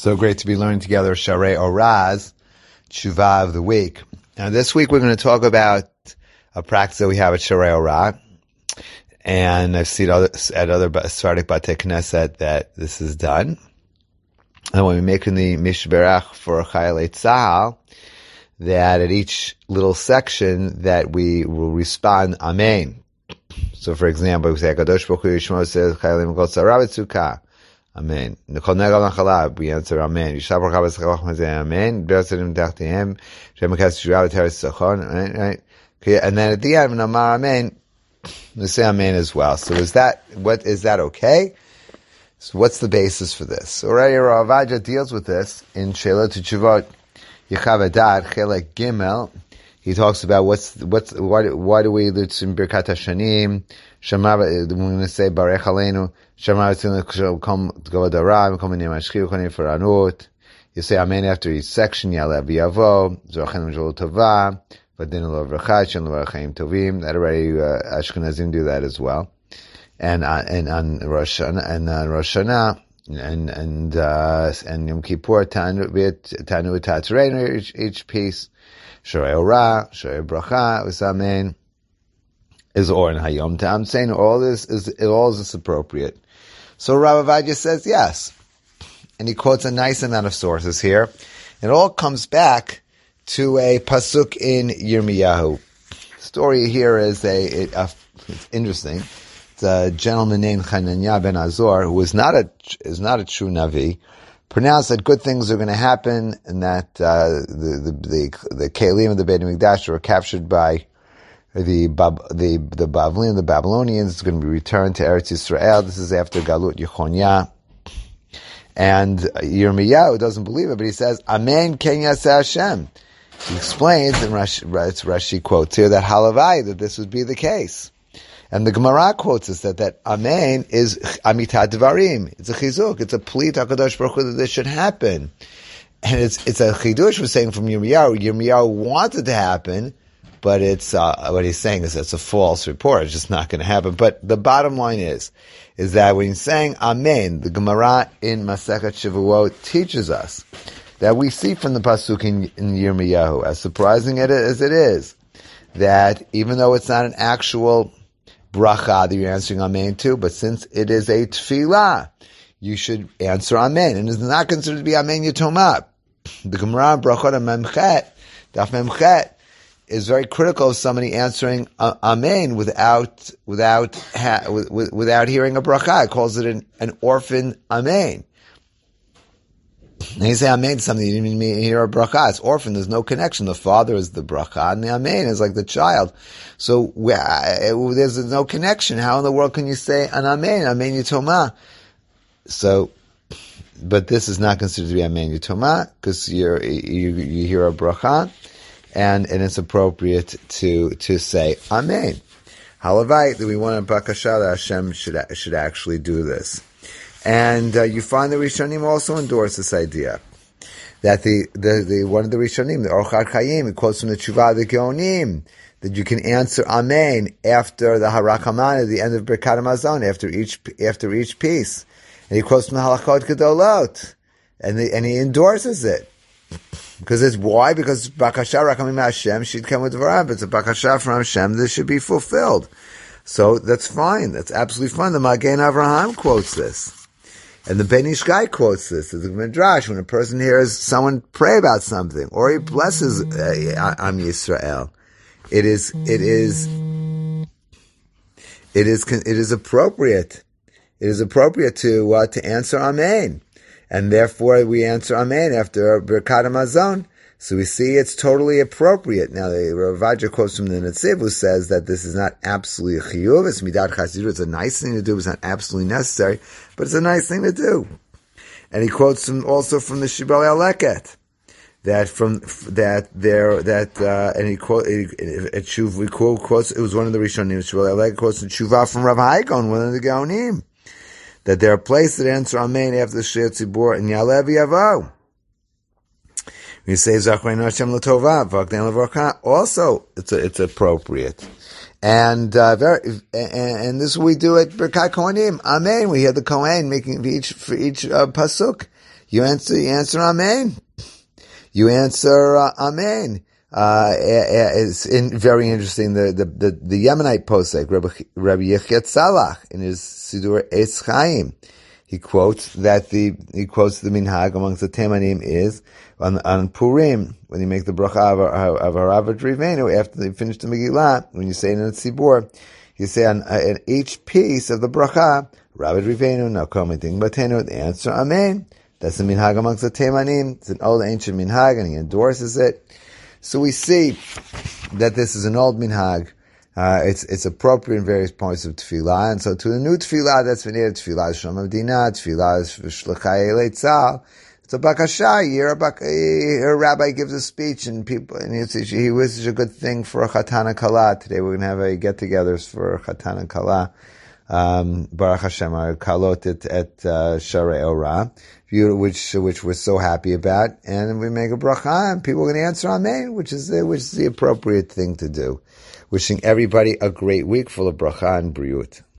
So great to be learning together Sharei Oraz, Tshuva of the week. Now this week we're going to talk about a practice that we have at Sharei Oraz, and I've seen at other Sephardic Batei Knesset that this is done. And when we make in the Mishberach for Chayalei Tzahal, that at each little section that we will respond Amen. So for example, we say Kadosh Baruch Hu Yishmo says Chayalim Kol Tzara V'Tzukah. Amen. Nechol Negal Nachalav, we answer Amen. Yishab Baruch HaBasachalach Mazeh Amen. Be'asadim Tachtihem. Shem Makas Shirav Teres Tzachon. Right? Okay, and then at the end, when Amar Amen, we say Amen as well. So is that okay? So what's the basis for this? So already Rav Avadia deals with this in Sheila T'Tshuvot Yechav Adad Chelek Gimel. He talks about why do we Lutzim Birkat Hashanim? Shema, we're going to say Barech Aleinu. Shema Tzilin Kom Govod Aram Kom Niyam Ashkiv Konim Faranut. You say Amen after each section. Yalev Yavo Zorachem Jol Tova Vadin Lo Vrachat Shen Lo Chaim Tovim. That already Ashkenazim do that as well. And on Rosh Hashanah and Yom Kippur Tanu Tatreinu each piece. Sharei Ora, Sharei Bracha, Usamein, is Or and Hayom. I'm saying all this is appropriate. So Rav Avadia says yes. And he quotes a nice amount of sources here. It all comes back to a pasuk in Yirmiyahu. The story here is it's interesting. It's a gentleman named Hananiah ben Azor, who is not a true Navi, pronounced that good things are going to happen, and that the Kalim of the Beit HaMikdash were captured by the Bavlim, the Babylonians. It's going to be returned to Eretz Yisrael. This is after Galut Yechonia. And Yirmiyahu doesn't believe it, but he says, Amen Ken Yaseh Hashem. He explains, and Rashi quotes here, that halavai, that this would be the case. And the Gemara quotes us that Amen is Amitat Dvarim. It's a chizuk. It's a plea to HaKadosh Baruch Hu that this should happen. And it's a chidush we're saying from Yirmiyahu. Yirmiyahu wanted to happen, but it's, what he's saying is it's a false report. It's just not going to happen. But the bottom line is that when he's saying Amen, the Gemara in Masechet Shavuot teaches us that we see from the pasuk in Yirmiyahu, as surprising as it is, that even though it's not an actual bracha that you're answering Amen to, but since it is a tefillah, you should answer Amen. And it's not considered to be Amen Yatomah. The Gemara Brachot Memchet, Daf Memchet, is very critical of somebody answering Amen without hearing a bracha. It calls it an orphan Amen. And you say Amen to something, you didn't even hear a bracha. It's orphan, there's no connection. The father is the bracha, and the Amen is like the child. So, there's no connection. How in the world can you say an Amen Yatomah? So, but this is not considered to be Amen Yatomah, because you hear a bracha, and it's appropriate to say Amen. Halavai, that we want a bakasha that Hashem should actually do this. And you find the Rishonim also endorse this idea that the one of the Rishonim, the Orchad Chaim, it quotes from the Tshuva the Geonim, that you can answer Amen after the Harachaman at the end of Birkat Hamazon, after each piece, and he quotes from the Halachot Gedolot, and he endorses it because it's why? Because Bakasha Rakamim Hashem should come with Dvarav. It's a Bakasha from Hashem that should be fulfilled. So that's fine. That's absolutely fine. The Magen Avraham quotes this. And the Ben Ish Chai quotes this as a midrash when a person hears someone pray about something or he blesses Am Yisrael. It is appropriate. It is appropriate to answer Amen, and therefore we answer Amen after Birkat Hamazon. So we see it's totally appropriate. Now the Rav Avadia quotes from the Netziv, who says that this is not absolutely chiyuv, it's midat chasidut, it's a nice thing to do, it's not absolutely necessary, but it's a nice thing to do. And he quotes also from the Shibbolei Aleket, and he quotes, it was one of the Rishonim, Shibbolei Aleket quotes the Tshuva from Rav Haikon, one of the Gaonim, that there are places that answer Amen after the Shir Tzibur, and Yalev Yavo. We say Zachreinu Hashem L'Tova, V'Agden L'Vorcha. Also, it's appropriate, and this is what we do at Birkat Kohanim. Amen. We hear the Kohen making for each pasuk. You answer Amen. You answer Amen. It's very interesting. The Yemenite posek, Rabbi Yechia Tzalach, in his Sidur Eitz Chaim, he quotes the minhag amongst the Temanim is on Purim, when you make the bracha of Harav Rivenu, after they finish the Megillah, when you say it in the Tzibur, you say on each piece of the bracha, Harav Rivenu, Nakom Batenu, the answer Amen. That's the minhag amongst the Temanim. It's an old ancient minhag, and he endorses it. So we see that this is an old minhag. It's appropriate in various points of tefillah, and so to the new tefillah that's been added, tefillah Shalom Avdina, tefillah Shlachai Elei Tzal. It's a bakasha. A rabbi gives a speech, and he wishes a good thing for a Chatan Kala. Today we're going to have a get-togethers for Chatan Kala. Baruch Hashem, our kalot at Sharei Orah, which we're so happy about, and we make a bracha, and people are going to answer Amen, which is the appropriate thing to do. Wishing everybody a great week full of bracha and briut.